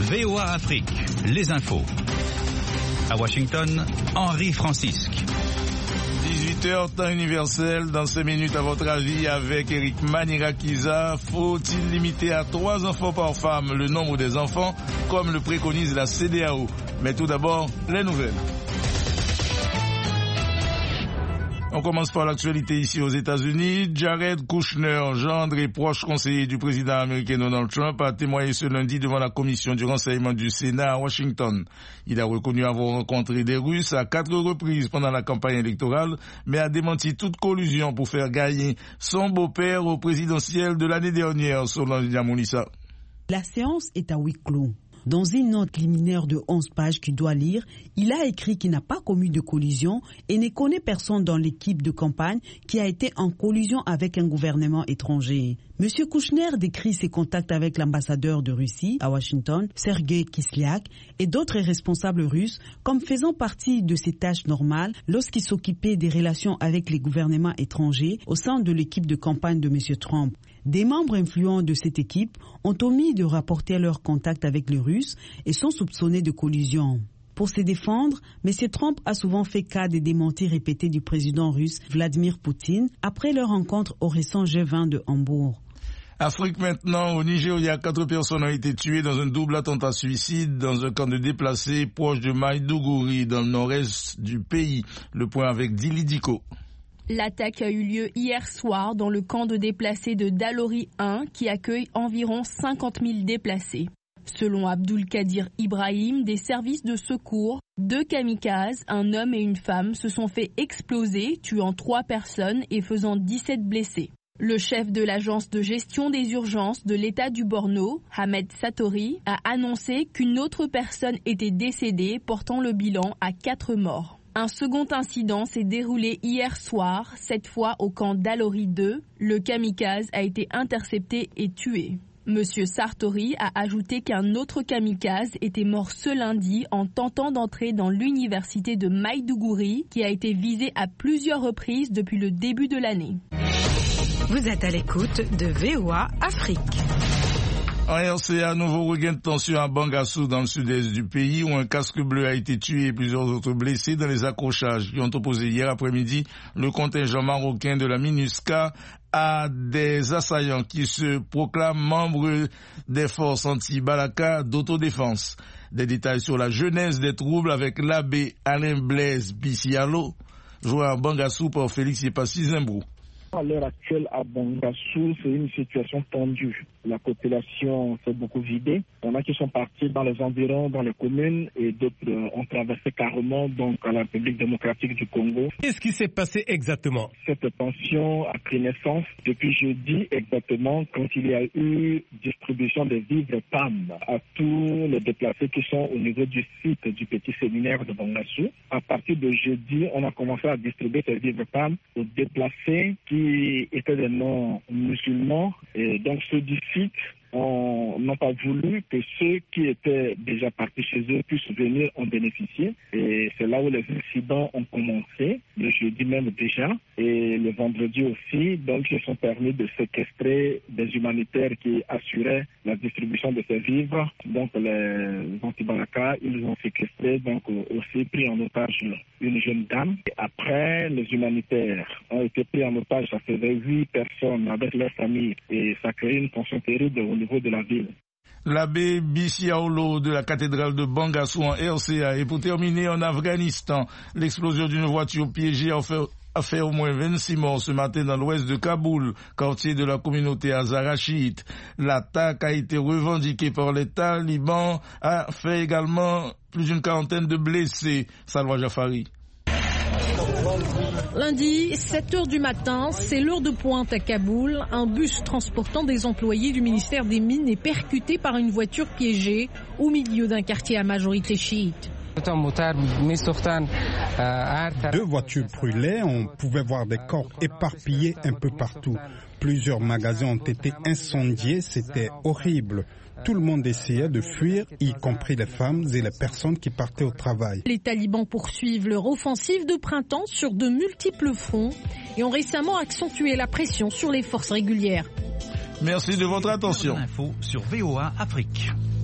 VOA Afrique, les infos. À Washington, Henri Francisque. 18h, temps universel. Dans 5 minutes, à votre avis, avec Eric Manirakiza, faut-il limiter à 3 enfants par femme le nombre des enfants, comme le préconise la CEDEAO? Mais tout d'abord, les nouvelles. On commence par l'actualité ici aux États-Unis. Jared Kushner, gendre et proche conseiller du président américain Donald Trump, a témoigné ce lundi devant la commission du renseignement du Sénat à Washington. Il a reconnu avoir rencontré des Russes à 4 reprises pendant la campagne électorale, mais a démenti toute collusion pour faire gagner son beau-père au présidentiel de l'année dernière, Solange Diamonissa. La séance est à huis clos. Dans une note liminaire de 11 pages qu'il doit lire, il a écrit qu'il n'a pas commis de collusion et ne connaît personne dans l'équipe de campagne qui a été en collusion avec un gouvernement étranger. M. Kushner décrit ses contacts avec l'ambassadeur de Russie à Washington, Sergei Kislyak, et d'autres responsables russes comme faisant partie de ses tâches normales lorsqu'il s'occupait des relations avec les gouvernements étrangers au sein de l'équipe de campagne de M. Trump. Des membres influents de cette équipe ont omis de rapporter leurs contacts avec les Russes et sont soupçonnés de collusion. Pour se défendre, M. Trump a souvent fait cas des démentis répétés du président russe Vladimir Poutine après leur rencontre au récent G20 de Hambourg. Afrique maintenant, au Nigeria, 4 personnes ont été tuées dans un double attentat suicide dans un camp de déplacés proche de Maiduguri, dans le nord-est du pays. Le point avec Dili Diko. L'attaque a eu lieu hier soir dans le camp de déplacés de Dalori 1 qui accueille environ 50 000 déplacés. Selon Abdul Kadir Ibrahim des services de secours, 2 kamikazes, un homme et une femme, se sont fait exploser, tuant 3 personnes et faisant 17 blessés. Le chef de l'agence de gestion des urgences de l'État du Borno, Ahmed Satori, a annoncé qu'une autre personne était décédée, portant le bilan à 4 morts. Un second incident s'est déroulé hier soir, cette fois au camp d'Alori 2. Le kamikaze a été intercepté et tué. Monsieur Sartori a ajouté qu'un autre kamikaze était mort ce lundi en tentant d'entrer dans l'université de Maiduguri, qui a été visée à plusieurs reprises depuis le début de l'année. Vous êtes à l'écoute de VOA Afrique. En RCA, nouveau regain de tension à Bangassou dans le sud-est du pays où un casque bleu a été tué et plusieurs autres blessés dans les accrochages qui ont opposé hier après-midi le contingent marocain de la MINUSCA à des assaillants qui se proclament membres des forces anti-Balaka d'autodéfense. Des détails sur la genèse des troubles avec l'abbé Alain Blaise Bissialo, joué à Bangassou par Félix Yepassi Zimbrou. À l'heure actuelle, à Bangassou, c'est une situation tendue. La population s'est beaucoup vidée. Il y en a qui sont partis dans les environs, dans les communes, et d'autres ont traversé carrément donc à la République démocratique du Congo. Qu'est-ce qui s'est passé exactement? Cette tension a pris naissance depuis jeudi exactement, quand il y a eu distribution des vivres PAM à tous les déplacés qui sont au niveau du site du petit séminaire de Bangassou. À partir de jeudi, on a commencé à distribuer ces vivres PAM aux déplacés qui étaient des non-musulmans, et donc ceux du site n'ont pas voulu que ceux qui étaient déjà partis chez eux puissent venir en bénéficier. Et c'est là où les incidents ont commencé, le jeudi même déjà, et le vendredi aussi. Donc, ils se sont permis de séquestrer des humanitaires qui assuraient la distribution de ces vivres. Donc, les anti-Balaka, ils ont séquestré, donc aussi pris en otage une jeune dame. Et après, les humanitaires ont été pris en otage. Ça faisait 8 personnes avec leurs familles, et ça crée une tension terrible au niveau de la ville. L'abbé Bissiaolo de la cathédrale de Bangassou en RCA. Et pour terminer, en Afghanistan, l'explosion d'une voiture piégée a fait au moins 26 morts ce matin dans l'ouest de Kaboul, quartier de la communauté Hazara chiite. L'attaque a été revendiquée par les talibans, a fait également plus d'une quarantaine de blessés. Salwa Jafari. Lundi, 7h du matin, c'est l'heure de pointe à Kaboul. Un bus transportant des employés du ministère des Mines est percuté par une voiture piégée au milieu d'un quartier à majorité chiite. 2 voitures brûlées, on pouvait voir des corps éparpillés un peu partout. Plusieurs magasins ont été incendiés, c'était horrible. Tout le monde essayait de fuir, y compris les femmes et les personnes qui partaient au travail. Les talibans poursuivent leur offensive de printemps sur de multiples fronts et ont récemment accentué la pression sur les forces régulières. Merci de votre attention. Info sur VOA Afrique.